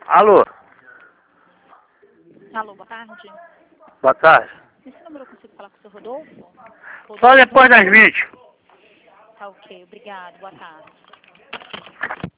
Alô? Alô, boa tarde. Boa tarde. Nesse número eu consigo falar com o seu Rodolfo? Só depois das 20. Tá ok, obrigado, boa tarde.